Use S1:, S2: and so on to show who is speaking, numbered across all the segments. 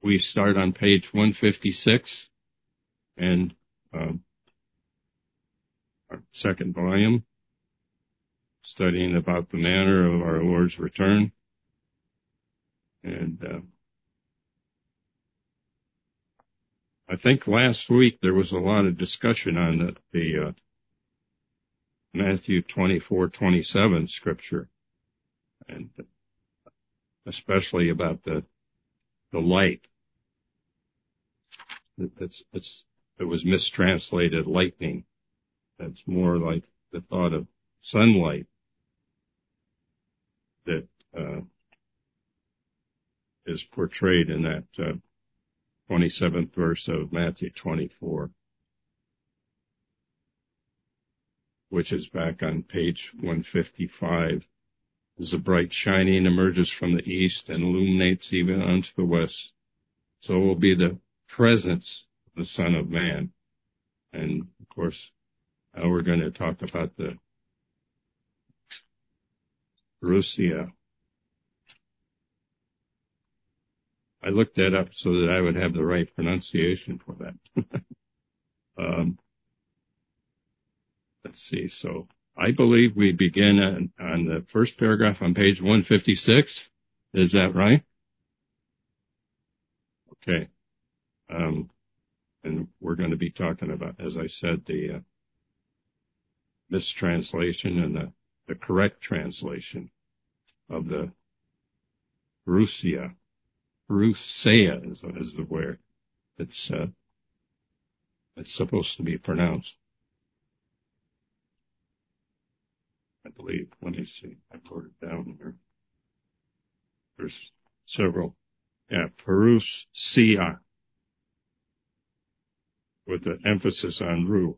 S1: we start on page 156 and our second volume, studying about the manner of our Lord's return. And I think last week there was a lot of discussion on the Matthew 24:27 scripture, and especially about the light. It was mistranslated lightning. That's more like the thought of sunlight that is portrayed in that 27th verse of Matthew 24, which is back on page 155. As a bright shining emerges from the east and illuminates even unto the west, so will be the presence of the Son of Man. And, of course, now we're going to talk about the Parousia. I looked that up so that I would have the right pronunciation for that. Let's see. So I believe we begin on the first paragraph on page 156. Is that right? Okay. And we're going to be talking about, as I said, the mistranslation and the correct translation of the Parousia. Parousia is the word it's supposed to be pronounced. I believe. Let me see. I wrote it down here. There's several. Yeah, Parousia, with the emphasis on Ru.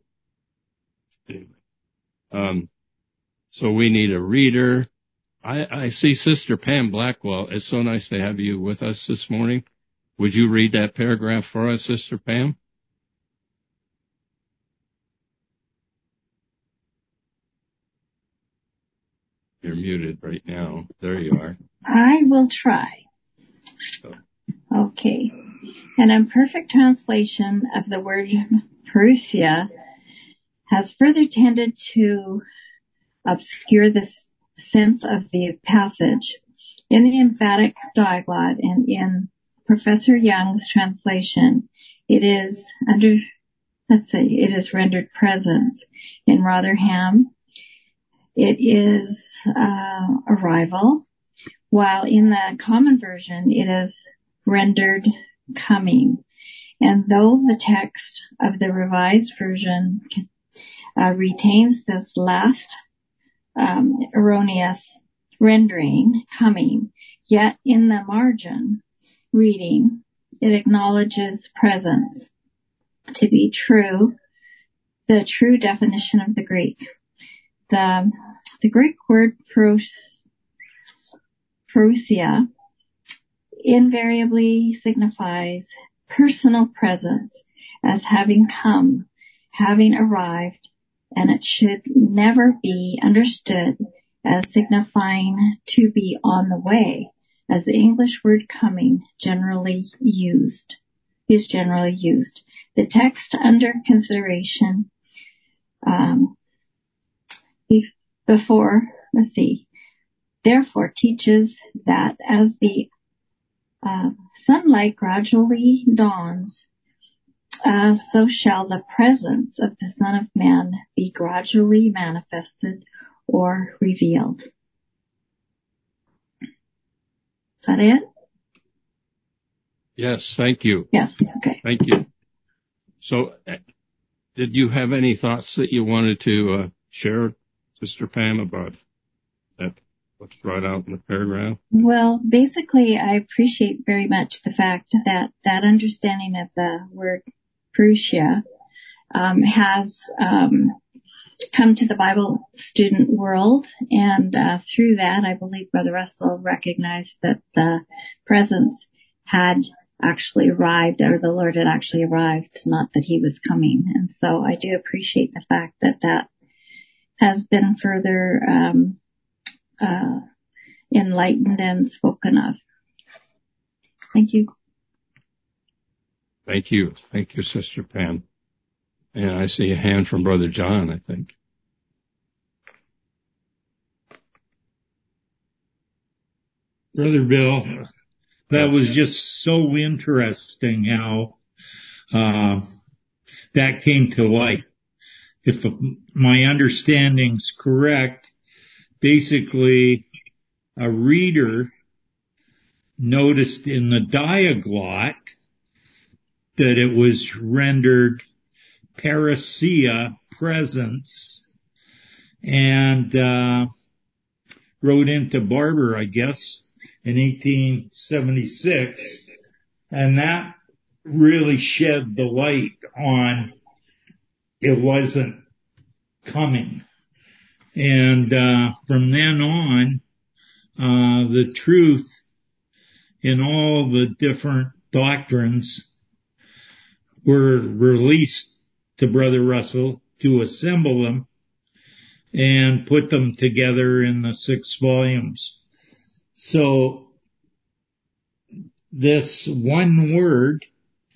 S1: Anyway. So we need a reader. I see Sister Pam Blackwell. It's so nice to have you with us this morning. Would you read that paragraph for us, Sister Pam? You're muted right now. There you are.
S2: I will try. Okay. An imperfect translation of the word Parousia has further tended to obscure the sense of the passage. In the emphatic diaglot and in Professor Young's translation, it is rendered presence. In Rotherham, it is arrival, while in the common version it is rendered coming. And though the text of the Revised Version retains this last erroneous rendering, coming, yet in the margin reading it acknowledges presence to be true, the true definition of the Greek. The Greek word parousia invariably signifies personal presence, as having come, having arrived, and it should never be understood as signifying to be on the way, as the English word coming is generally used. The text under consideration therefore teaches that as the sunlight gradually dawns, so shall the presence of the Son of Man be gradually manifested or revealed. Is that it?
S1: Yes, thank you.
S2: Yes, okay.
S1: Thank you. So, did you have any thoughts that you wanted to share, Sister Pam, about that? What's brought out in the paragraph?
S2: Well, basically, I appreciate very much the fact that understanding of the word Parousia has come to the Bible student world, and through that, I believe Brother Russell recognized that the presence had actually arrived, or the Lord had actually arrived, not that he was coming. And so I do appreciate the fact that has been further enlightened and spoken of. Thank you.
S1: Thank you. Thank you, Sister Pam. And I see a hand from Brother John, I think.
S3: Brother Bill, that was just so interesting how that came to light. If my understanding's correct, basically a reader noticed in the diaglott that it was rendered parousia, presence, and wrote into Barber, I guess, in 1876, and that really shed the light on it wasn't coming. And from then on, the truth in all the different doctrines were released to Brother Russell to assemble them and put them together in the 6 volumes. So this one word,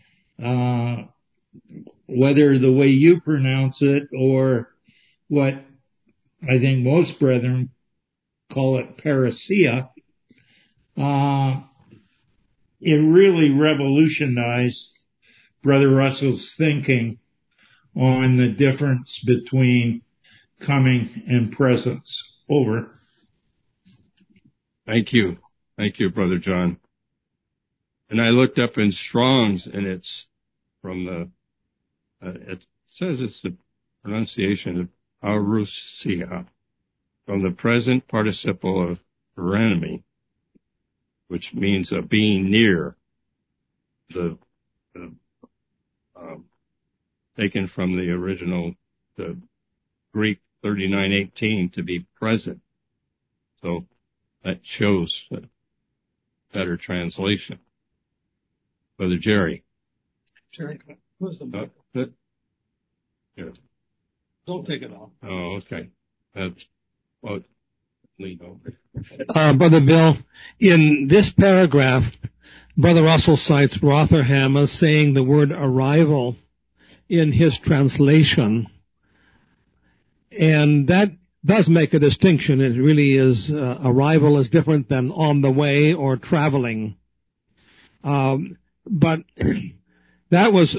S3: whether the way you pronounce it or what I think most brethren call it, parousia, it really revolutionized Brother Russell's thinking on the difference between coming and presence. Over.
S1: Thank you. Thank you, Brother John. And I looked up in Strong's, and it's from the, it says it's the pronunciation of parousia, from the present participle of parenemy, which means a being near, taken from the original, the Greek 39:18 to be present. So that shows a better translation. Brother Jerry.
S4: Jerry, who's the book?
S1: Here.
S4: Don't take it off.
S1: Oh, okay. Well, lean over.
S4: Brother Bill, in this paragraph, Brother Russell cites Rotherham as saying the word arrival in his translation. And that does make a distinction. It really is, arrival is different than on the way or traveling. But that was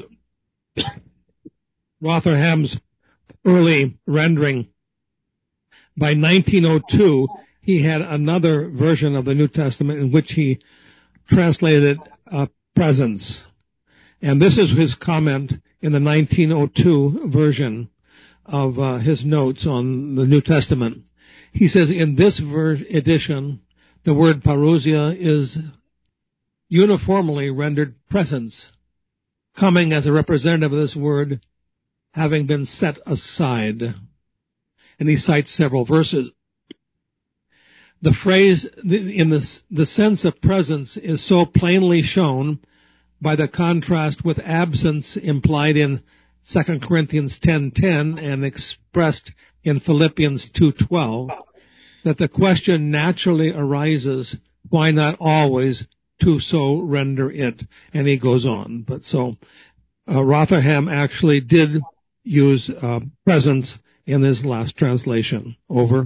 S4: Rotherham's early rendering. By 1902, he had another version of the New Testament in which he translated presence. And this is his comment in the 1902 version of his notes on the New Testament. He says, in this edition, the word parousia is uniformly rendered presence, coming as a representative of this word having been set aside. And he cites several verses. The phrase in the sense of presence is so plainly shown by the contrast with absence implied in 2 Corinthians 10:10 and expressed in Philippians 2:12 that the question naturally arises, why not always to so render it? And he goes on. But so Rotherham actually did use presence in his last translation. Over.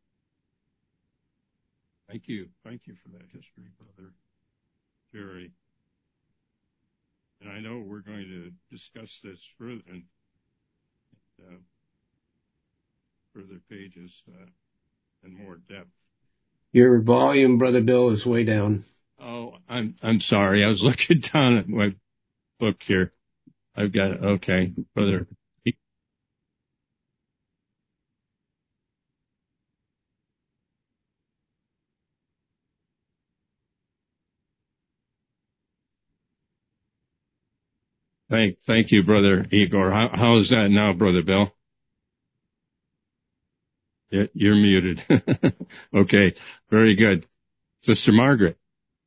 S1: Thank you. Thank you for that history, Brother Jerry. And I know we're going to discuss this further in further pages in more depth.
S5: Your volume, Brother Bill, is way down.
S1: Oh, I'm sorry. I was looking down at my book here. I've got it. Okay, Brother. Thank you, Brother Igor. How is that now, Brother Bill? You're muted. Okay, very good. Sister Margaret.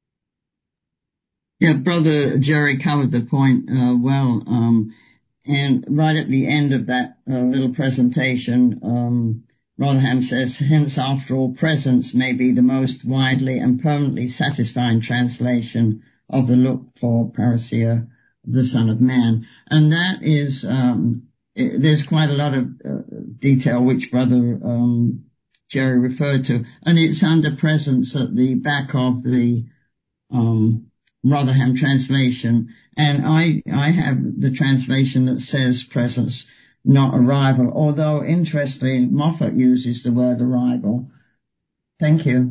S6: Yeah, Brother Jerry covered the point well. And right at the end of that little presentation, Rotherham says, hence, after all, presence may be the most widely and permanently satisfying translation of the looked-for parousia the Son of Man. And that is, there's quite a lot of detail which Brother Jerry referred to, and it's under presence at the back of the Rotherham translation, and I have the translation that says presence, not arrival, although interestingly Moffat uses the word arrival. Thank you.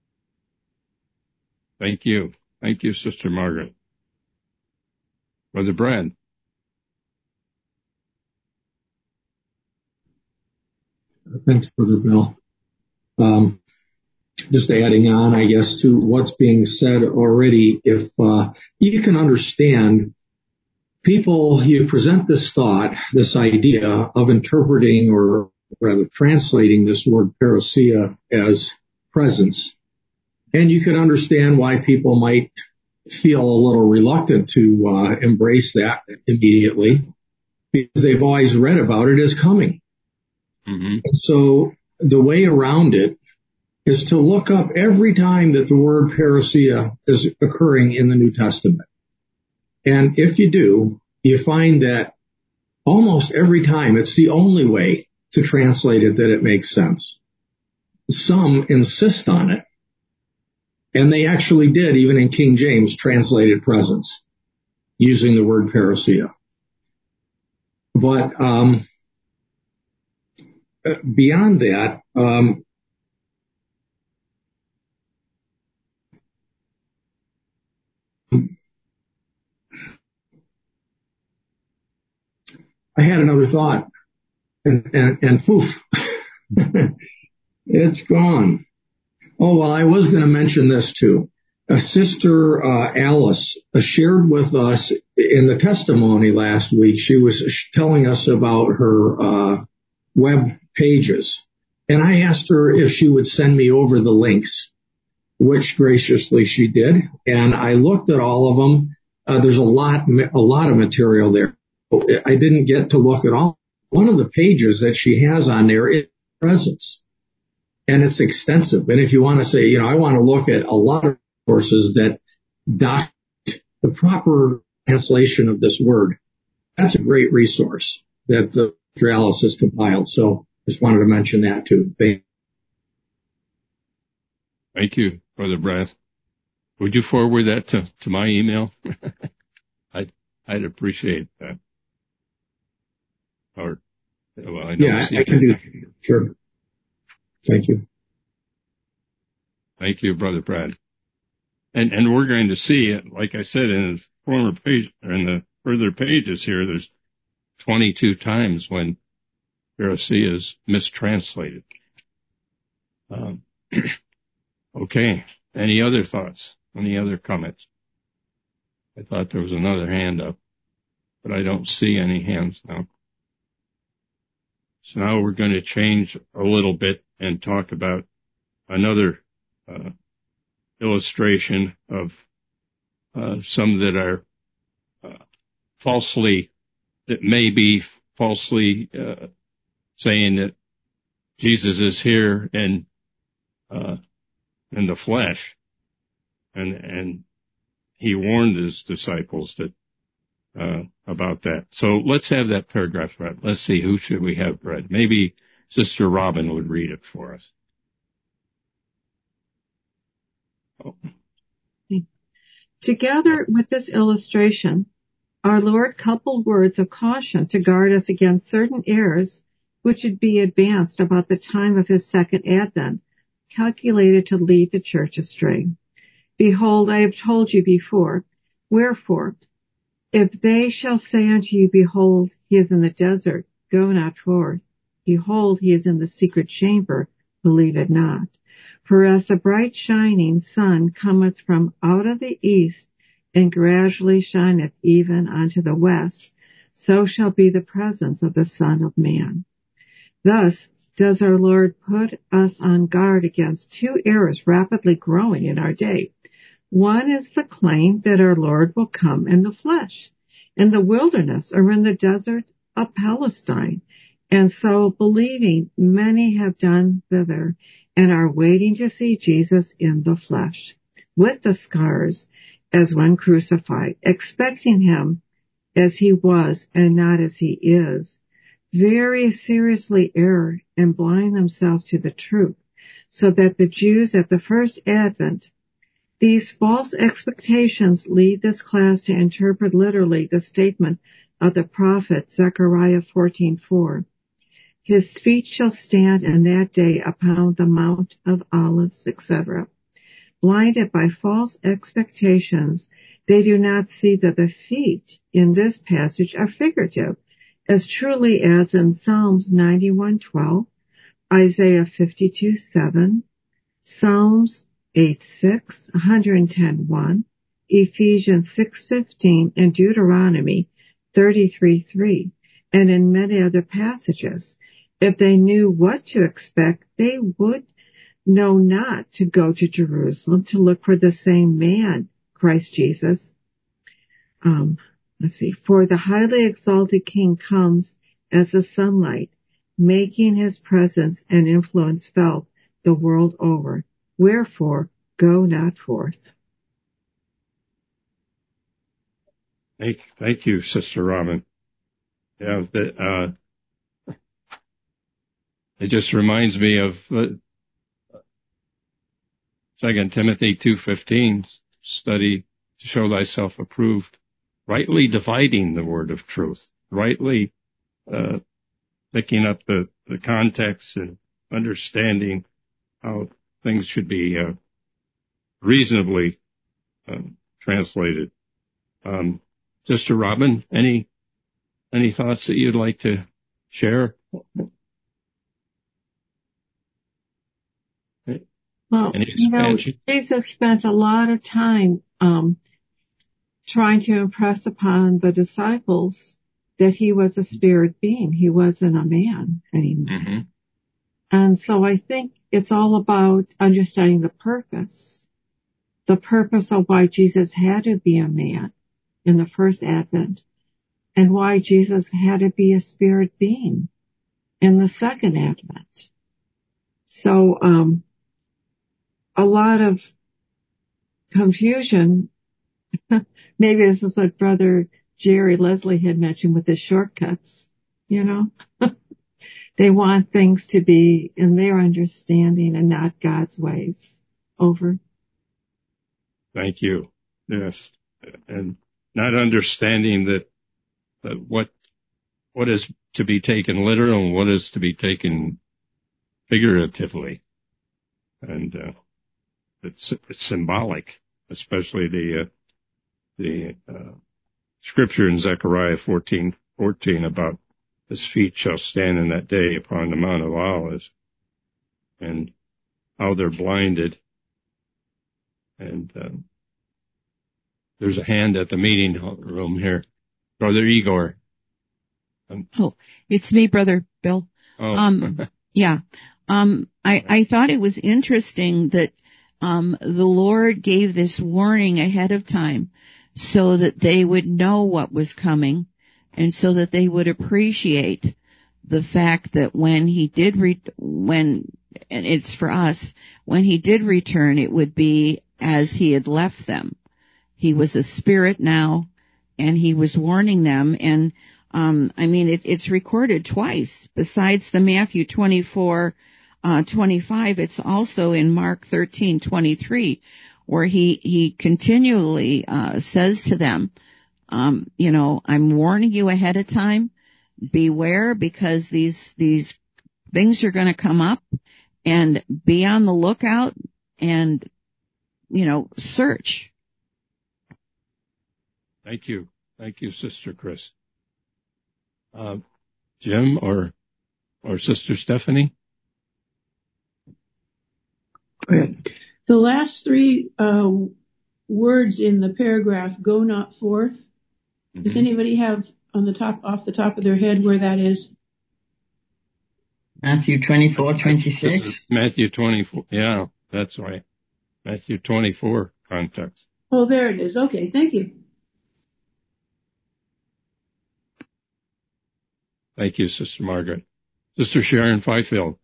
S1: Thank you. Thank you, Sister Margaret. Brother Brad.
S7: Thanks, Brother Bill. Just adding on, I guess, to what's being said already, if you can understand people, you present this thought, this idea of interpreting or rather translating this word parousia as presence, and you can understand why people might feel a little reluctant to embrace that immediately, because they've always read about it as coming. Mm-hmm. So the way around it is to look up every time that the word parousia is occurring in the New Testament. And if you do, you find that almost every time it's the only way to translate it that it makes sense. Some insist on it. And they actually did, even in King James, translated presence using the word parousia. But beyond that, I had another thought, and poof, it's gone. Oh, well, I was going to mention this too. Sister Alice shared with us in the testimony last week. She was telling us about her web pages, and I asked her if she would send me over the links, which graciously she did. And I looked at all of them. There's a lot of material there. I didn't get to look at all. One of the pages that she has on there is presence, and it's extensive. And if you want to say, I want to look at a lot of sources that document the proper translation of this word, that's a great resource that Dr. Alice has compiled. So just wanted to mention that too.
S1: Thank you, Brother Brad. Would you forward that to my email? I'd appreciate that. Or, well, I know.
S7: Yeah, I can do that. Sure. Thank you.
S1: Thank you, Brother Brad. And we're going to see, like I said, in the former page, or in the further pages here, there's 22 times when parousia is mistranslated. Okay. Any other thoughts? Any other comments? I thought there was another hand up, but I don't see any hands now. So now we're going to change a little bit and talk about another illustration of some that are that may be falsely saying that Jesus is here in the flesh, and he warned his disciples that about that. So let's have that paragraph read. Let's see, who should we have read? Maybe Sister Robin would read it for us. Oh.
S8: Together with this illustration, our Lord coupled words of caution to guard us against certain errors which would be advanced about the time of his second advent, calculated to lead the church astray. Behold, I have told you before. Wherefore, if they shall say unto you, behold, he is in the desert, go not forth. Behold, he is in the secret chamber, believe it not. For as the bright shining sun cometh from out of the east, and gradually shineth even unto the west, so shall be the presence of the Son of Man. Thus does our Lord put us on guard against two errors rapidly growing in our day. One is the claim that our Lord will come in the flesh, in the wilderness or in the desert of Palestine. And so, believing, many have done thither and are waiting to see Jesus in the flesh, with the scars as when crucified, expecting him as he was and not as he is, very seriously err and blind themselves to the truth, so that the Jews at the first advent, these false expectations lead this class to interpret literally the statement of the prophet Zechariah 14:4. His feet shall stand in that day upon the Mount of Olives, etc. Blinded by false expectations, they do not see that the feet in this passage are figurative, as truly as in Psalms 91:12, Isaiah 52:7, Psalms 8:6, 110:1, Ephesians 6:15, and Deuteronomy 33:3, and in many other passages. If they knew what to expect, they would know not to go to Jerusalem to look for the same man, Christ Jesus. For the highly exalted King comes as the sunlight, making his presence and influence felt the world over. Wherefore, go not forth.
S1: Thank you, Sister Robin. Yeah, it just reminds me of 2 Timothy 2:15, study to show thyself approved, rightly dividing the word of truth, rightly picking up the context and understanding how things should be reasonably translated. Sister Robin, any thoughts that you'd like to share?
S8: Well, Jesus spent a lot of time trying to impress upon the disciples that he was a spirit being. He wasn't a man anymore. Mm-hmm. And so I think it's all about understanding the purpose of why Jesus had to be a man in the first advent, and why Jesus had to be a spirit being in the second advent. So, a lot of confusion. Maybe this is what Brother Jerry Leslie had mentioned with the shortcuts, They want things to be in their understanding and not God's ways. Over.
S1: Thank you. Yes. And not understanding that what is to be taken literal and what is to be taken figuratively. And it's symbolic, especially the scripture in Zechariah 14:14 about his feet shall stand in that day upon the Mount of Olives, and how they're blinded. And there's a hand at the meeting room here. Brother Igor.
S9: It's me, Brother Bill. Yeah. I thought it was interesting that the Lord gave this warning ahead of time so that they would know what was coming, and so that they would appreciate the fact that when he did and it's for us, when he did return, it would be as he had left them. He was a spirit now, and he was warning them. And it's recorded twice. Besides the Matthew 24:25, it's also in Mark 13:23, where he continually says to them, I'm warning you ahead of time. Beware, because these things are going to come up, and be on the lookout, and search.
S1: Thank you, Sister Chris. Jim or Sister Stephanie?
S10: The last three words in the paragraph, go not forth. Mm-hmm. Does anybody have off the top of their head where that is?
S6: Matthew 24:26.
S1: Matthew 24. Yeah, that's right. Matthew 24 context.
S10: Oh, there it is. Okay, thank you.
S1: Thank you, Sister Margaret. Sister Sharon Fifield.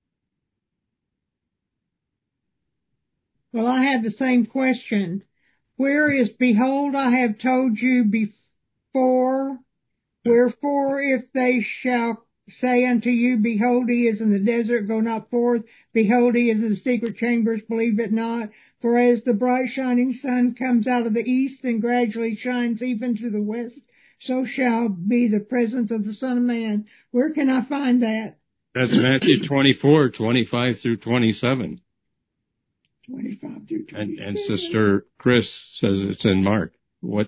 S11: Well, I had the same question. where is, behold, I have told you before. Wherefore, if they shall say unto you, behold, he is in the desert, go not forth. Behold, he is in the secret chambers, believe it not. For as the bright shining sun comes out of the east and gradually shines even to the west, so shall be the presence of the Son of Man. Where can I find that?
S1: That's Matthew 24, 25 through 27.
S11: 25 through 27.
S1: And Sister Chris says it's in Mark. What?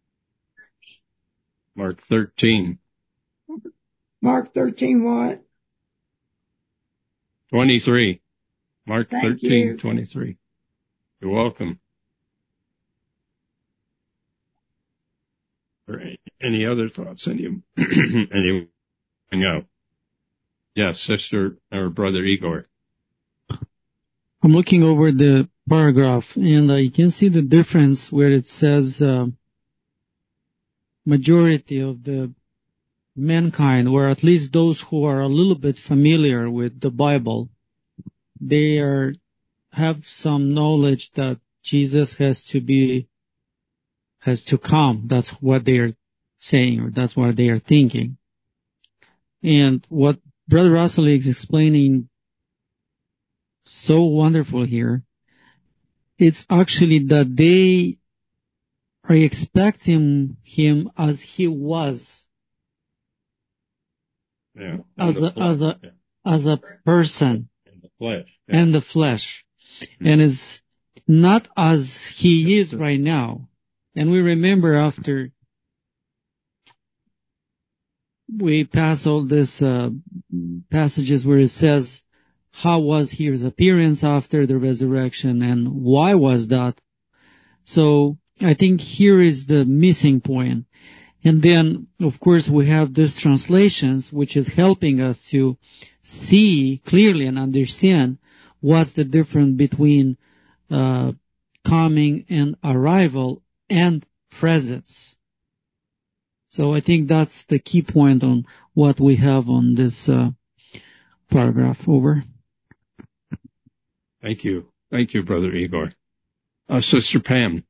S1: Mark 13.
S11: Mark 13 what?
S1: 23. Mark
S11: Thank
S1: 13,
S11: you.
S1: 23. You're welcome. Or any other thoughts? Anything out? Yes, Sister or Brother Igor.
S12: I'm looking over the paragraph, and you can see the difference where it says majority of the mankind, or at least those who are a little bit familiar with the Bible, they have some knowledge that Jesus has to come. That's what they are saying, or that's what they are thinking. And what Brother Russell is explaining so wonderful here, it's actually that they are expecting him as he was.
S1: Yeah,
S12: as a person.
S1: In the flesh. Yeah.
S12: And the flesh. Mm-hmm. And is not as he is right now. And we remember after we pass all these passages where it says, how was his appearance after the resurrection and why was that? So I think here is the missing point. And then, of course, we have these translations, which is helping us to see clearly and understand what's the difference between coming and arrival and presence. So I think that's the key point on what we have on this paragraph. Over.
S1: Thank you. Thank you, Brother Igor. Sister Pam.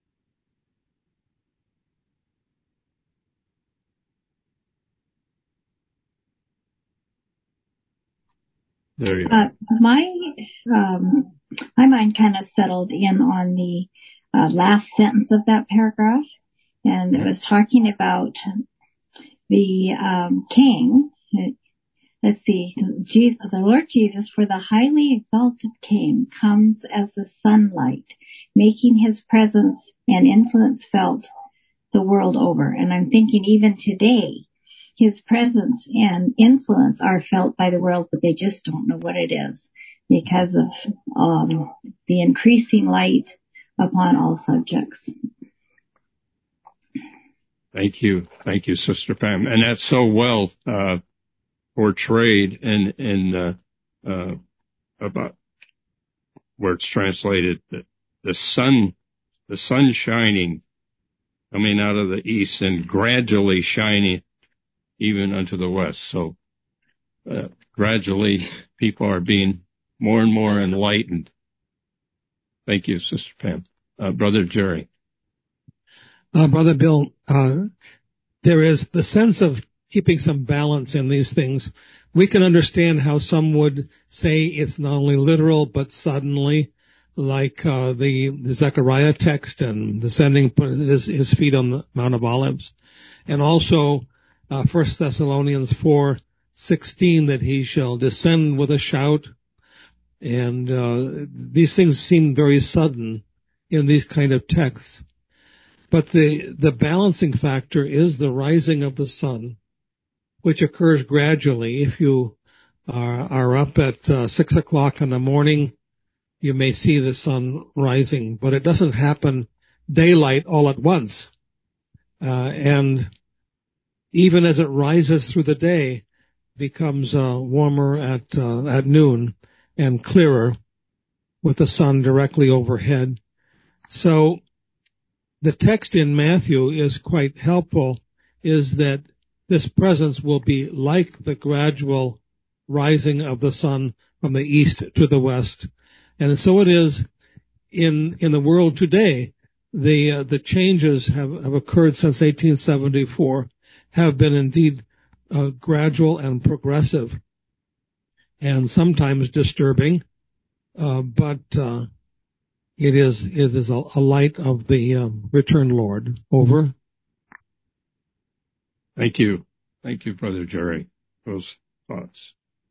S1: There you are.
S2: My mind kind of settled in on the last sentence of that paragraph, and it was talking about the king. Let's see, the Lord Jesus, for the highly exalted King, comes as the sunlight, making his presence and influence felt the world over. And I'm thinking even today, his presence and influence are felt by the world, but they just don't know what it is because of the increasing light upon all subjects.
S1: Thank you. Thank you, Sister Pam. And that's so well portrayed in about where it's translated, the sun shining, coming out of the east and gradually shining even unto the west. So gradually people are being more and more enlightened. Thank you, Sister Pam. Brother Jerry.
S4: Brother Bill, there is the sense of keeping some balance in these things. We can understand how some would say it's not only literal, but suddenly, like the Zechariah text and descending his feet on the Mount of Olives. And also 1 Thessalonians 4:16, that he shall descend with a shout. And these things seem very sudden in these kind of texts. But the balancing factor is the rising of the sun, which occurs gradually. If you are up at 6 o'clock in the morning, you may see the sun rising, but it doesn't happen daylight all at once. And even as it rises through the day, becomes warmer at noon and clearer with the sun directly overhead. So the text in Matthew is quite helpful, is that this presence will be like the gradual rising of the sun from the east to the west. And so it is in the world today. the changes have occurred since 1874 have been indeed gradual and progressive, and sometimes disturbing, but it is a light of the returned Lord. Over.
S1: Thank you, Brother Jerry. Those thoughts.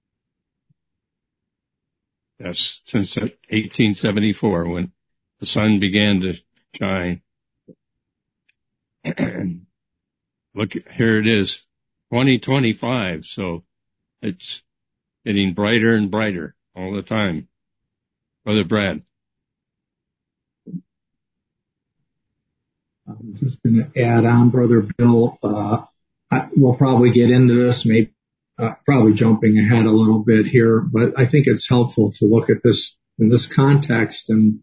S1: Yes, since 1874, when the sun began to shine. Look, here it is, 2025, so it's getting brighter and brighter all the time. Brother Brad.
S7: I'm just going to add on, Brother Bill. We'll probably get into this, maybe probably jumping ahead a little bit here, but I think it's helpful to look at this in this context, and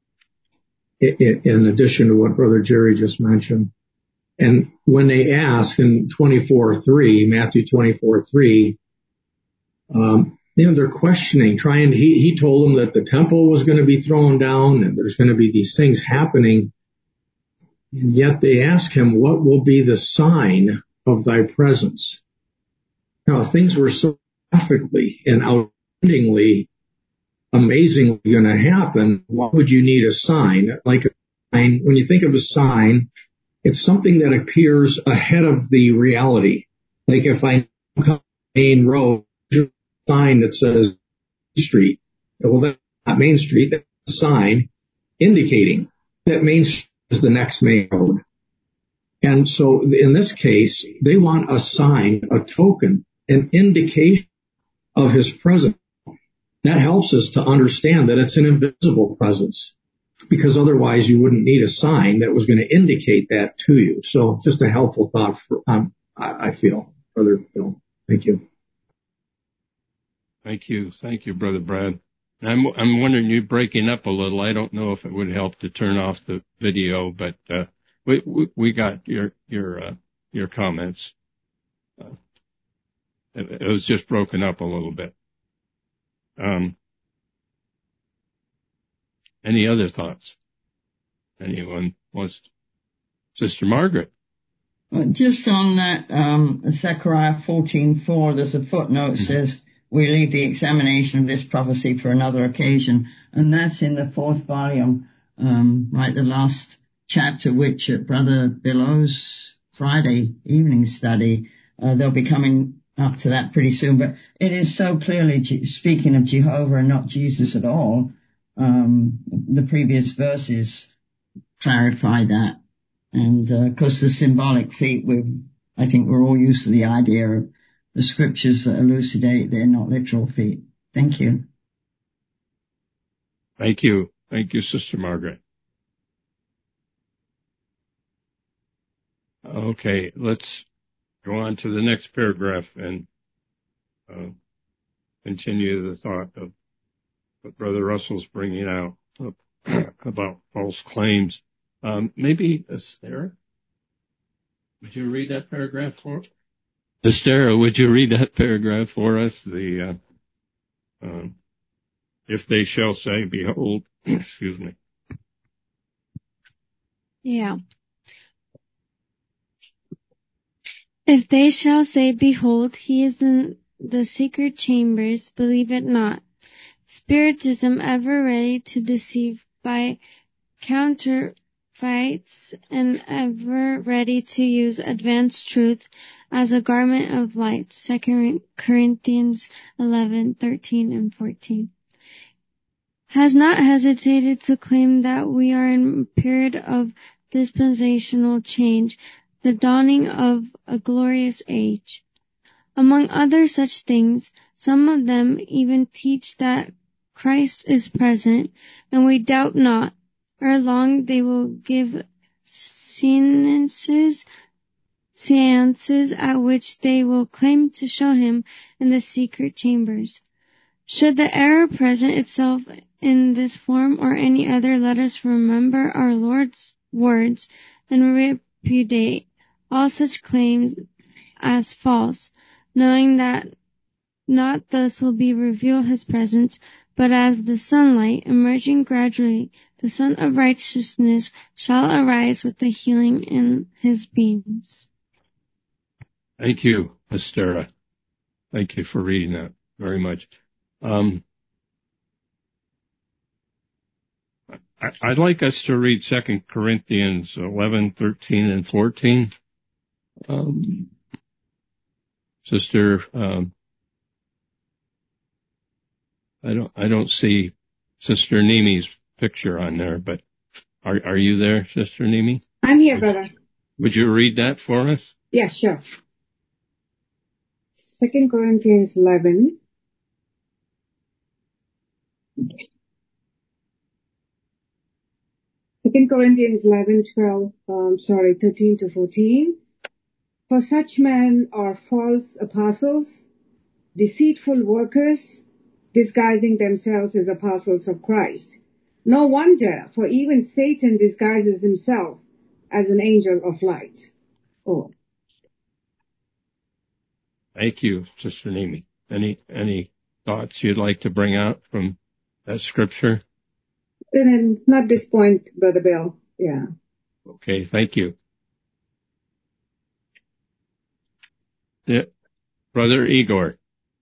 S7: in addition to what Brother Jerry just mentioned. And when they ask in 24:3, Matthew 24:3, they're questioning, he told them that the temple was going to be thrown down and there's going to be these things happening. And yet they ask him, what will be the sign of thy presence? Now, things were so graphically and outstandingly, amazingly going to happen. Why would you need a sign? Like a sign, when you think of a sign, it's something that appears ahead of the reality. Like if I come Main Road, there's a sign that says Street. Well, that's not Main Street. That's a sign indicating that Main Street is the next main road. And so in this case, they want a sign, a token, an indication of his presence. That helps us to understand that it's an invisible presence, because otherwise you wouldn't need a sign that was going to indicate that to you. So just a helpful thought for, I feel, Brother Bill. Thank you.
S1: Thank you, Brother Brad. I'm wondering, you breaking up a little. I don't know if it would help to turn off the video, but we got your comments. It was just broken up a little bit. Any other thoughts? Anyone wants? Sister Margaret.
S6: Just on that, Zechariah 14:4, there's a footnote says, we leave the examination of this prophecy for another occasion. And that's in the 4th volume, right, the last chapter, which at Brother Billow's Friday evening study, they'll be coming up to that pretty soon. But it is so clearly speaking of Jehovah and not Jesus at all. The previous verses clarify that. And, of course, the symbolic feet, I think we're all used to the idea of the scriptures that elucidate they're not literal feet. Thank you.
S1: Thank you. Thank you, Sister Margaret. Okay, let's go on to the next paragraph and continue the thought of what Brother Russell's bringing out about false claims. Maybe Esther, would you read that paragraph for us? Esther, would you read that paragraph for us? The if they shall say, behold, excuse me.
S13: Yeah. If they shall say, behold, he is in the secret chambers, believe it not. Spiritism, ever ready to deceive by counterfeits and ever ready to use advanced truth as a garment of light. 2 Corinthians 11:13 and 14. Has not hesitated to claim that we are in a period of dispensational change, the dawning of a glorious age. Among other such things, some of them even teach that Christ is present, and we doubt not, ere long they will give seances at which they will claim to show him in the secret chambers. Should the error present itself in this form or any other, let us remember our Lord's words and repudiate all such claims as false, knowing that not thus will be revealed his presence, But as the sunlight, emerging gradually, the Sun of Righteousness shall arise with the healing in his beams.
S1: Thank you, Estera. Thank you for reading that very much. I'd like us to read 2 Corinthians 11, 13, and 14. Sister, I don't see Sister Nemi's picture on there, but are you there, Sister Nemi?
S14: I'm here, brother.
S1: Would you read that for us?
S14: Yeah, sure. 2 Corinthians 11. Okay. 2 Corinthians 11, 13 to 14. For such men are false apostles, deceitful workers, disguising themselves as apostles of Christ. No wonder, for even Satan disguises himself as an angel of light. Oh.
S1: Thank you, Sister Nemi. Any thoughts you'd like to bring out from that scripture?
S14: Not this point, Brother Bill. Yeah.
S1: Okay, thank you. Yeah. Brother Igor.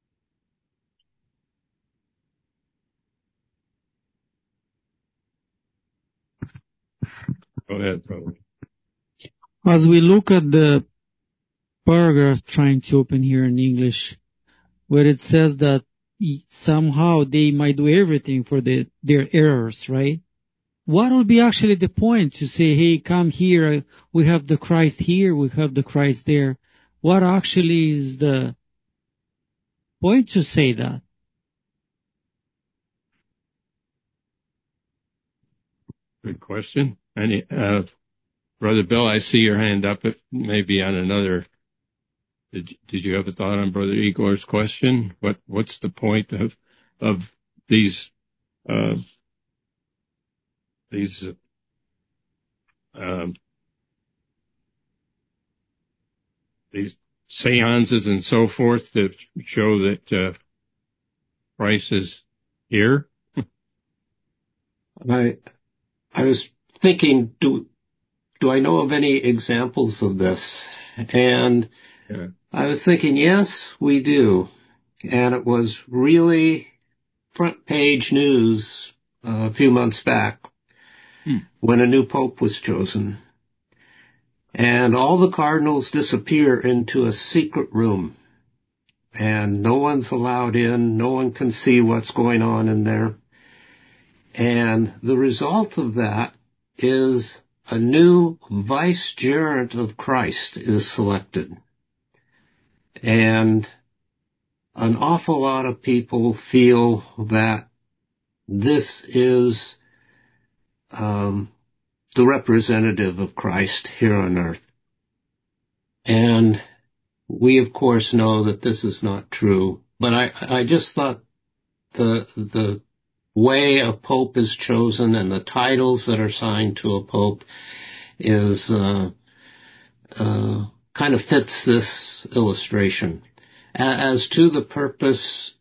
S1: Go ahead, brother.
S12: As we look at the paragraph trying to open here in English, where it says that somehow they might do everything for their errors, right? What would be actually the point to say, hey, come here, we have the Christ here, we have the Christ there? What actually is the point to say that?
S1: Good question. Brother Bill, I see your hand up. It may be on another. Did you have a thought on Brother Igor's question? What's the point of these seances and so forth that show that Christ is here?
S5: I was thinking, do I know of any examples of this? And yeah. I was thinking, yes, we do. And it was really front page news a few months back when a new pope was chosen. And all the cardinals disappear into a secret room. And no one's allowed in. No one can see what's going on in there. And the result of that is a new vicegerent of Christ is selected. And an awful lot of people feel that this is the representative of Christ here on earth. And we, of course, know that this is not true. But I just thought the way a pope is chosen and the titles that are assigned to a pope is kind of fits this illustration. As to the purpose,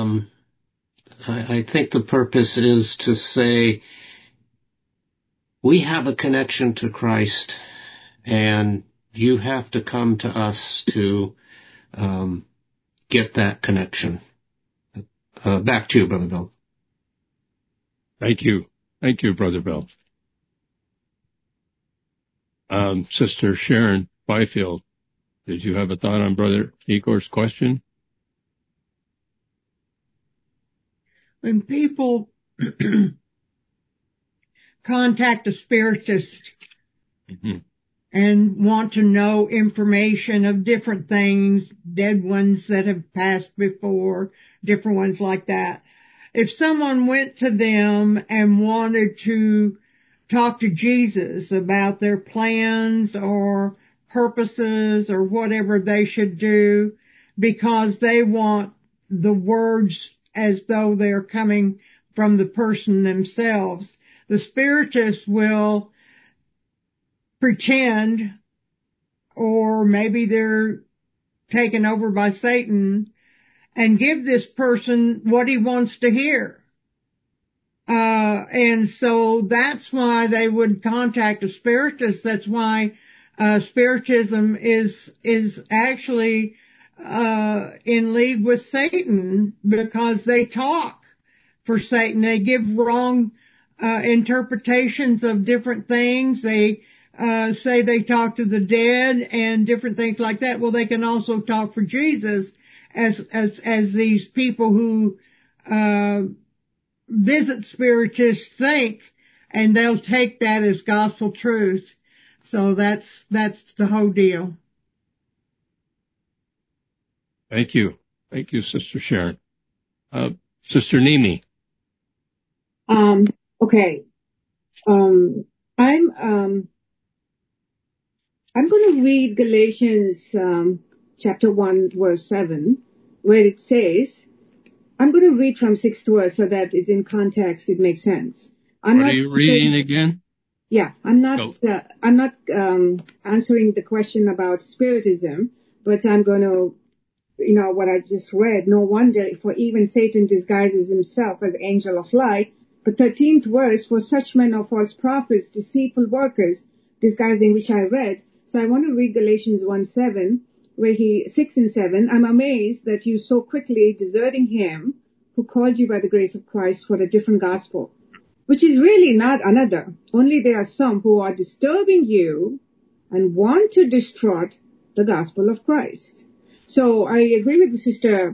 S5: I think the purpose is to say we have a connection to Christ, and you have to come to us to get that connection. Back to you, Brother Bill.
S1: Thank you. Thank you, Brother Bill. Sister Sharon Byfield, did you have a thought on Brother Igor's question?
S11: When people contact a spiritist and want to know information of different things, dead ones that have passed before, different ones like that, if someone went to them and wanted to talk to Jesus about their plans or purposes or whatever they should do because they want the words as though they're coming from the person themselves, the spiritist will pretend, or maybe they're taken over by Satan, and give this person what he wants to hear. And so that's why they would contact a spiritist. That's why Spiritism is actually in league with Satan, because they talk for Satan. They give wrong interpretations of different things. They say they talk to the dead and different things like that. Well, they can also talk for Jesus, as these people who visit spiritists think, and they'll take that as gospel truth. So that's the whole deal.
S1: Thank you. Thank you, Sister Sharon. Sister Nimi.
S14: Okay. I'm going to read Galatians, chapter 1, verse 7, where it says, I'm going to read from 6th verse so that it's in context, it makes sense.
S1: What are you reading again?
S14: Yeah, I'm not answering the question about spiritism, but I'm going to, what I just read. No wonder, for even Satan disguises himself as angel of light. The 13th verse, for such men are false prophets, deceitful workers, disguising, which I read. So I want to read Galatians 1:7, where 6 and 7, I'm amazed that you so quickly deserting him who called you by the grace of Christ for a different gospel, which is really not another. Only there are some who are disturbing you and want to distort the gospel of Christ. So I agree with the Sister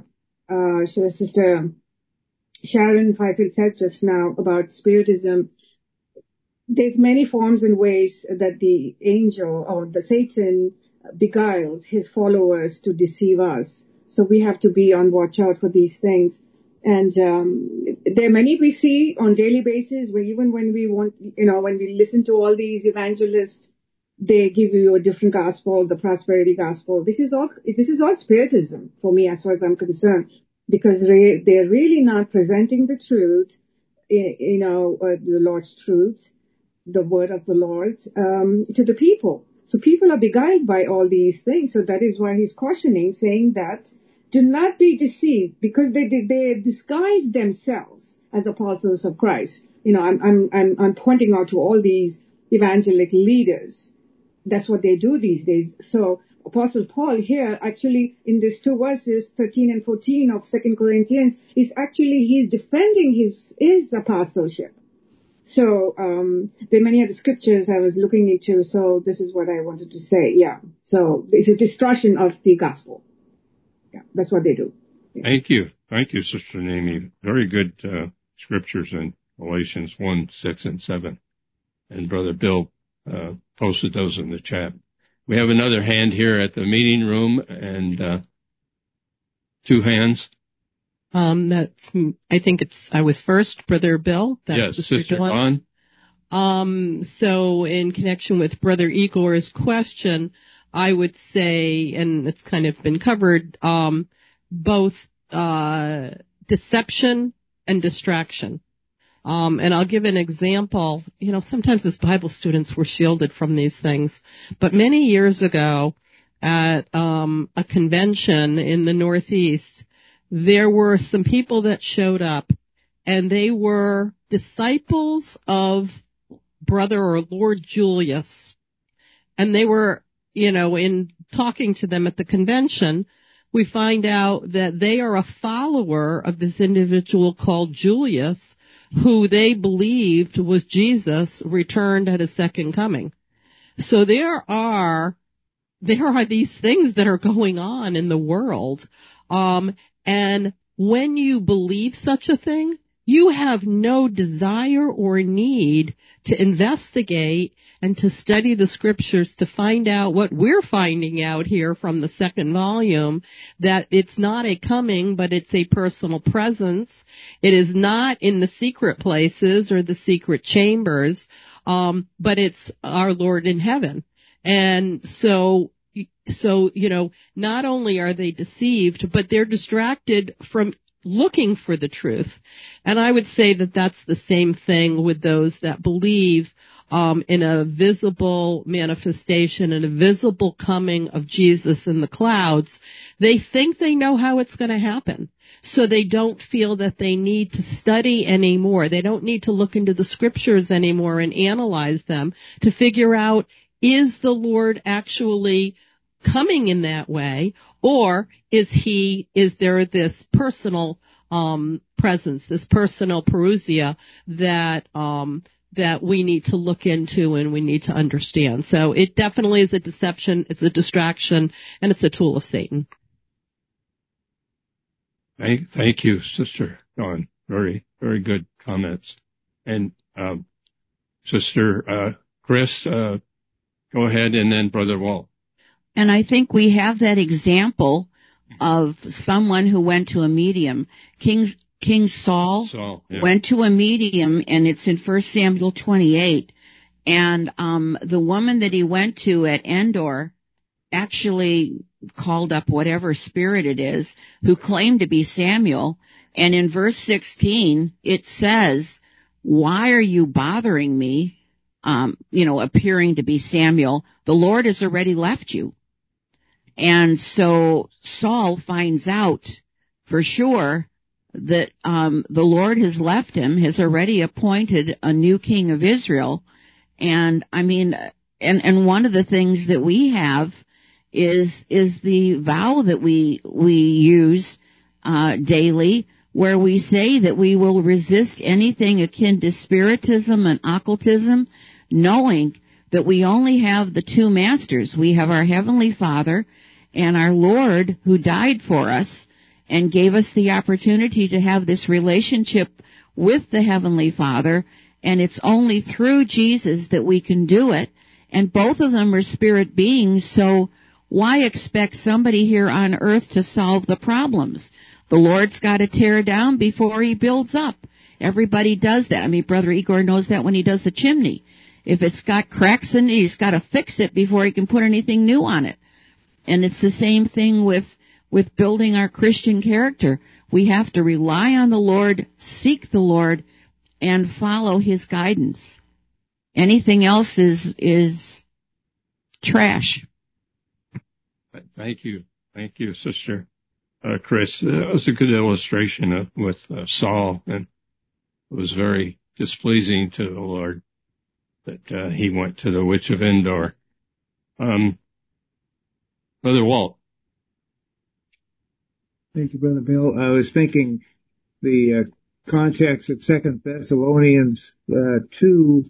S14: Sharon Fifield said just now about spiritism. There's many forms and ways that the angel or the Satan beguiles his followers to deceive us. So we have to be on watch out for these things. And there are many we see on daily basis where even when we when we listen to all these evangelists, they give you a different gospel, the prosperity gospel. This is all spiritism for me, as far as I'm concerned, because they're really not presenting the truth, the Lord's truth, the word of the Lord, to the people. So people are beguiled by all these things. So that is why he's cautioning, saying that do not be deceived, because they disguise themselves as apostles of Christ. I'm pointing out to all these evangelical leaders. That's what they do these days. So Apostle Paul here, actually, in these 2 verses, 13 and 14 of 2 Corinthians, he's defending his apostleship. So there are many other scriptures I was looking into, so this is what I wanted to say. Yeah. So it's a distortion of the gospel. Yeah, that's what they do. Yeah.
S1: Thank you. Thank you, Sister Nami. Very good scriptures in Galatians 1, 6, and 7. And Brother Bill posted those in the chat. We have another hand here at the meeting room, and 2 hands.
S15: I was first, Brother Bill.
S1: Yes, Sister Dawn.
S15: So in connection with Brother Igor's question, I would say, and it's kind of been covered, both deception and distraction. And I'll give an example. Sometimes as Bible students we're shielded from these things. But many years ago at a convention in the Northeast, there were some people that showed up, and they were disciples of Brother or Lord Julius. And they were, in talking to them at the convention, we find out that they are a follower of this individual called Julius, who they believed was Jesus returned at his second coming. So there are these things that are going on in the world. And when you believe such a thing, you have no desire or need to investigate and to study the scriptures to find out what we're finding out here from the 2nd volume, that it's not a coming, but it's a personal presence. It is not in the secret places or the secret chambers, but it's our Lord in heaven. And so, not only are they deceived, but they're distracted from looking for the truth. And I would say that that's the same thing with those that believe in a visible manifestation and a visible coming of Jesus in the clouds, they think they know how it's going to happen. So they don't feel that they need to study anymore. They don't need to look into the scriptures anymore and analyze them to figure out, is the Lord actually coming in that way, or is there this personal presence, this personal parousia that we need to look into and we need to understand. So it definitely is a deception, it's a distraction, and it's a tool of Satan.
S1: Thank you, Sister Dawn. Very, very good comments. And Sister Chris, go ahead, and then Brother Walt.
S9: And I think we have that example of someone who went to a medium. King Saul went to a medium, and it's in 1 Samuel 28. And the woman that he went to at Endor actually called up whatever spirit it is who claimed to be Samuel. And in verse 16, it says, "Why are you bothering me?" Appearing to be Samuel. The Lord has already left you. And so Saul finds out for sure that the Lord has left him, has already appointed a new king of Israel. And I mean, and one of the things that we have is the vow that we use daily, where we say that we will resist anything akin to spiritism and occultism, knowing that we only have the two masters. We have our Heavenly Father and our Lord, who died for us and gave us the opportunity to have this relationship with the Heavenly Father, and it's only through Jesus that we can do it. And both of them are spirit beings, so why expect somebody here on earth to solve the problems? The Lord's got to tear down before he builds up. Everybody does that. I mean, Brother Igor knows that when he does the chimney. If it's got cracks in it, he's got to fix it before he can put anything new on it. And it's the same thing with building our Christian character. We have to rely on the Lord, seek the Lord, and follow his guidance. Anything else is trash.
S1: Thank you. Thank you, Sister Chris. That was a good illustration with Saul, and it was very displeasing to the Lord that he went to the Witch of Endor. Brother Walt.
S16: Thank you, Brother Bill. I was thinking the context of 2 Thessalonians 2,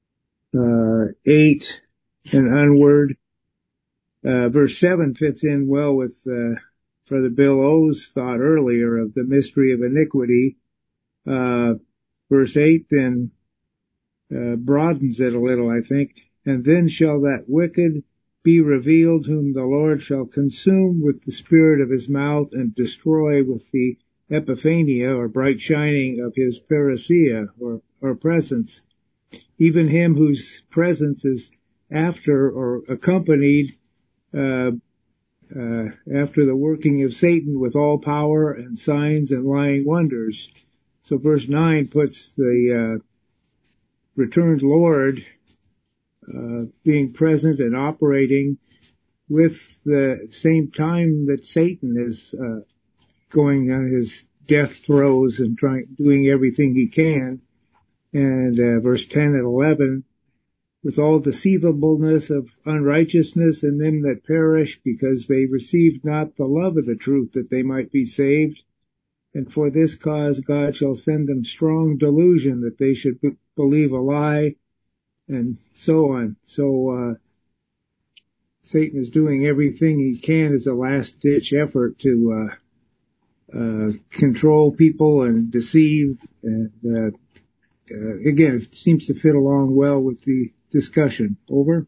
S16: 8 and onward. Verse 7 fits in well with Brother Bill O's thought earlier of the mystery of iniquity. Verse 8 then broadens it a little, I think. And then shall that wicked be revealed, whom the Lord shall consume with the spirit of his mouth and destroy with the epiphania, or bright shining, of his parousia, or presence, even him whose presence is after or accompanied after the working of Satan with all power and signs and lying wonders. So verse 9 puts the returned Lord being present and operating with the same time that Satan is going on his death throes and doing everything he can. And verse 10 and 11, with all deceivableness of unrighteousness in them that perish, because they received not the love of the truth, that they might be saved. And for this cause God shall send them strong delusion, that they should believe a lie, and so on. So Satan is doing everything he can as a last-ditch effort to control people and deceive. And again, it seems to fit along well with the discussion. Over.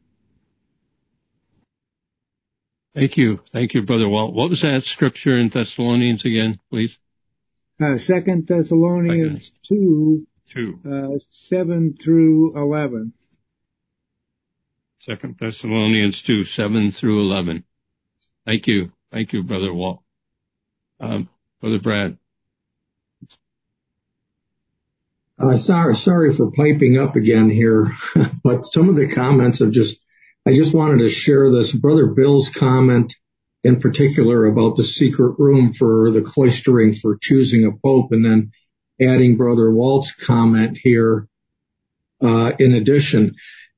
S1: Thank you. Thank you, Brother Walt. What was that scripture in Thessalonians again, please?
S16: 2 Thessalonians 2. 7 through 11.
S1: 2 Thessalonians 2, 7 through 11. Thank you. Thank you, Brother Walt. Brother Brad.
S7: Sorry for piping up again here, but some of the comments I just wanted to share this. Brother Bill's comment in particular about the secret room for the cloistering for choosing a pope, and then adding Brother Walt's comment here. In addition,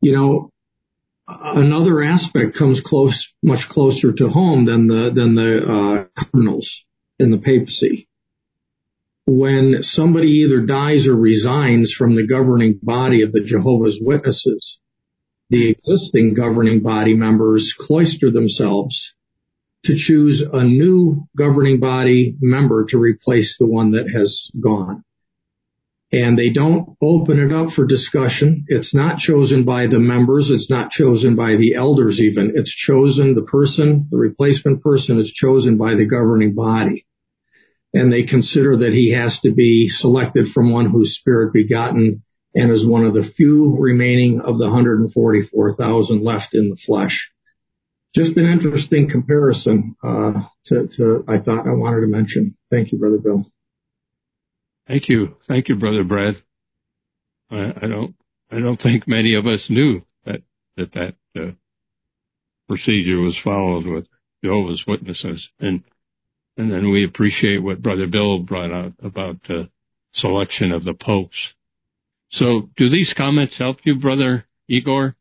S7: another aspect comes much closer to home than the cardinals in the papacy. When somebody either dies or resigns from the governing body of the Jehovah's Witnesses, the existing governing body members cloister themselves to choose a new governing body member to replace the one that has gone. And they don't open it up for discussion. It's not chosen by the members. It's not chosen by the elders even. It's chosen, the replacement person is chosen by the governing body. And they consider that he has to be selected from one who's spirit begotten and is one of the few remaining of the 144,000 left in the flesh. Just an interesting comparison I thought I wanted to mention. Thank you, Brother Bill.
S1: Thank you, Brother Brad. I don't think many of us knew that procedure was followed with Jehovah's Witnesses, and then we appreciate what Brother Bill brought out about the selection of the popes. So, do these comments help you, Brother Igor?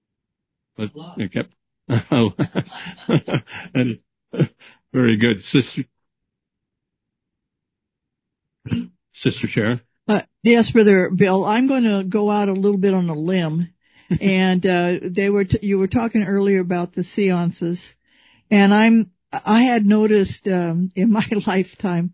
S1: Very good, Sister Sharon?
S17: Yes, Brother Bill, I'm going to go out a little bit on a limb. And you were talking earlier about the seances, and I had noticed in my lifetime,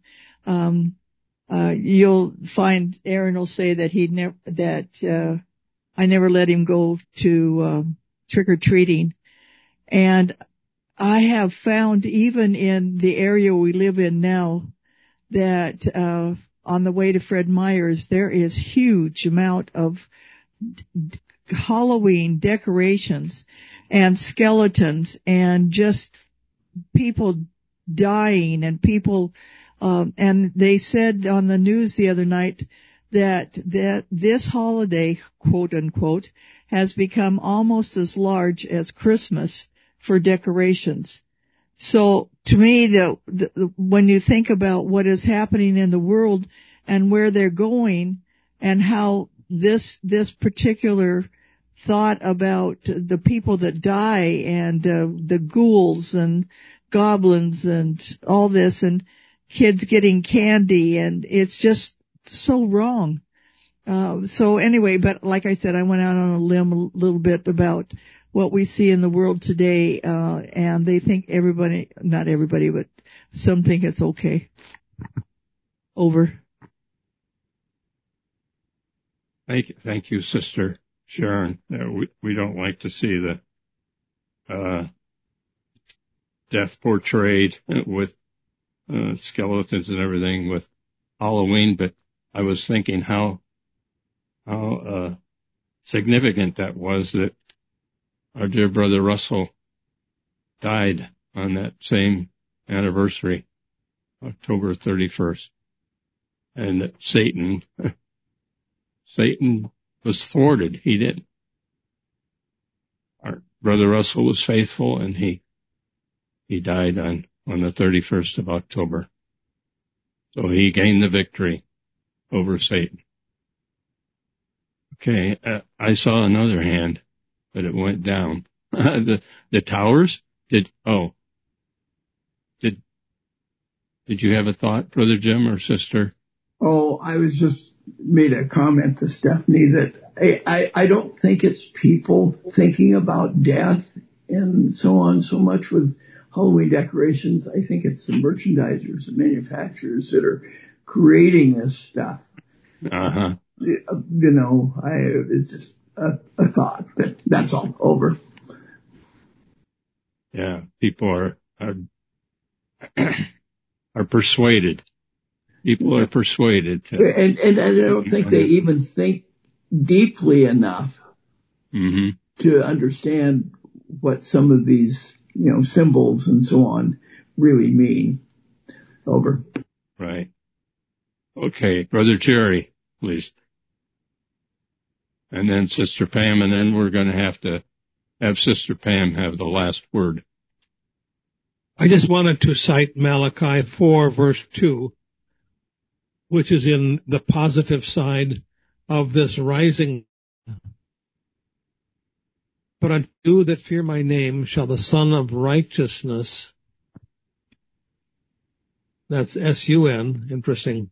S17: you'll find Aaron will say that I never let him go to trick or treating, and I have found even in the area we live in now that on the way to Fred Meyer's, there is huge amount of Halloween decorations and skeletons and just people dying and people, and they said on the news the other night that this holiday, quote unquote, has become almost as large as Christmas for decorations. So to me, when you think about what is happening in the world and where they're going and how this particular thought about the people that die and the ghouls and goblins and all this and kids getting candy, and it's just so wrong. So anyway, but like I said, I went out on a limb a little bit about what we see in the world today, and they think not everybody, but some think it's okay. Over.
S1: Thank you, Sister Sharon. We don't like to see the death portrayed with skeletons and everything with Halloween, but I was thinking how significant that was that our dear Brother Russell died on that same anniversary, October 31st. And that Satan was thwarted. He did. Our Brother Russell was faithful, and he died on the 31st of October. So he gained the victory over Satan. Okay, I saw another hand, but it went down. The towers? Did you have a thought, Brother Jim or Sister?
S18: Oh, I was just made a comment to Stephanie that I don't think it's people thinking about death and so on so much with Halloween decorations. I think it's the merchandisers and manufacturers that are creating this stuff.
S1: Uh-huh.
S18: It's just a thought, but that's all. Over.
S1: Yeah, people are persuaded. People are persuaded.
S18: And I don't think they even think deeply enough to understand what some of these, symbols and so on really mean. Over.
S1: Right. Okay, Brother Jerry, please. and then Sister Pam, and then we're going to have Sister Pam have the last word.
S4: I just wanted to cite Malachi 4, verse 2, which is in the positive side of this rising. But unto you that fear my name shall the Son of Righteousness, that's S-U-N, interesting,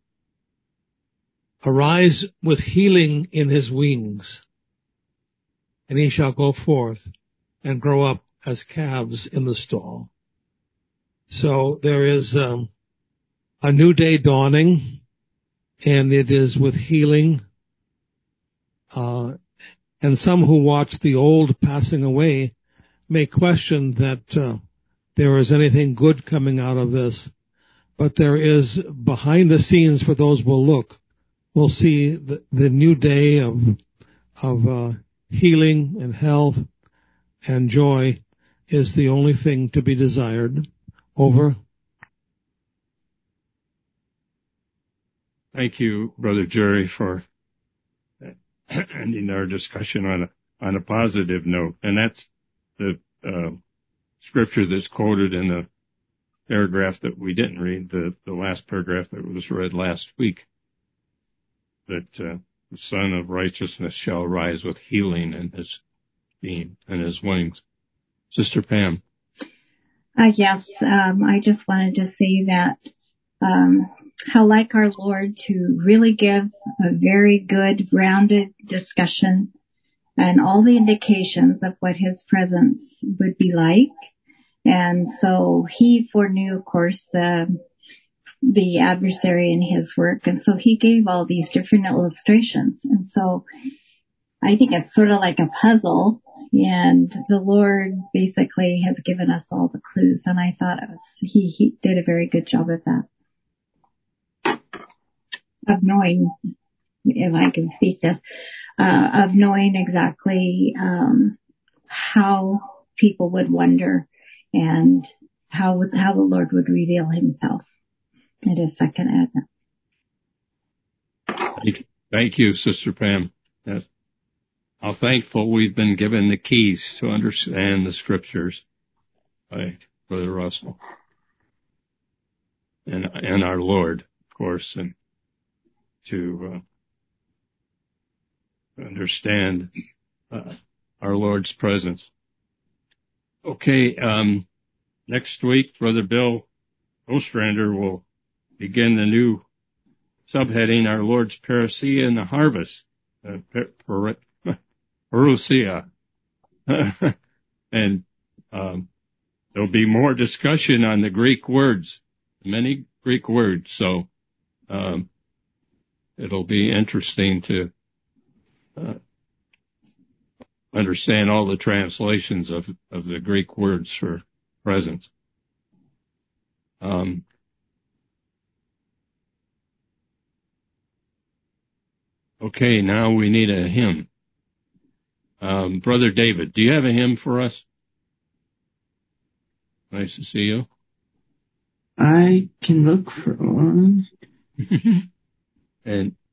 S4: arise with healing in his wings, and he shall go forth and grow up as calves in the stall. So there is a new day dawning, and it is with healing. And some who watch the old passing away may question that there is anything good coming out of this. But there is, behind the scenes, for those who will look, we'll see the new day of healing and health and joy is the only thing to be desired. Over.
S1: Thank you, Brother Jerry, for ending our discussion on a positive note. And that's the scripture that's quoted in the paragraph that we didn't read, the last paragraph that was read last week, that the Son of Righteousness shall rise with healing in his beam and his wings. Sister Pam.
S2: Yes, I just wanted to say that how like our Lord to really give a very good, rounded discussion and all the indications of what his presence would be like. And so he foreknew, of course, the adversary in his work, and so he gave all these different illustrations. And so I think it's sort of like a puzzle, and the Lord basically has given us all the clues, and I thought he did a very good job at that. Of knowing, if I can speak this, of knowing exactly how people would wonder and how the Lord would reveal himself at his second advent.
S1: Thank you, Sister Pam. Yes. How thankful we've been given the keys to understand the scriptures by Brother Russell and our Lord, of course, and to understand our Lord's presence. Okay, next week, Brother Bill Ostrander will begin the new subheading, Our Lord's Parousia in the Harvest. Parousia. And there'll be more discussion on the Greek words, many Greek words, so it'll be interesting to understand all the translations of the Greek words for presence. Okay, now we need a hymn. Brother David, do you have a hymn for us? Nice to see you.
S19: I can look for one.
S1: And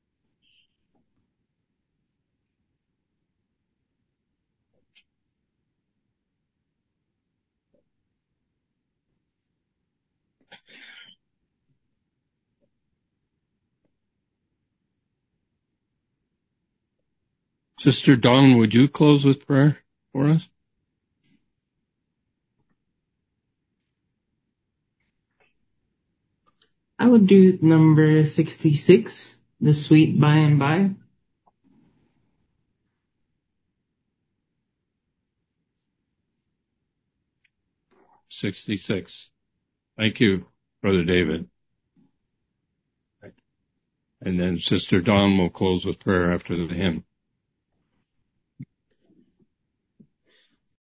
S1: Sister Dawn, would you close with prayer for us?
S19: I would do number 66, The Sweet By and By.
S1: $66. Thank you, Brother David. And then Sister Dawn will close with prayer after the hymn.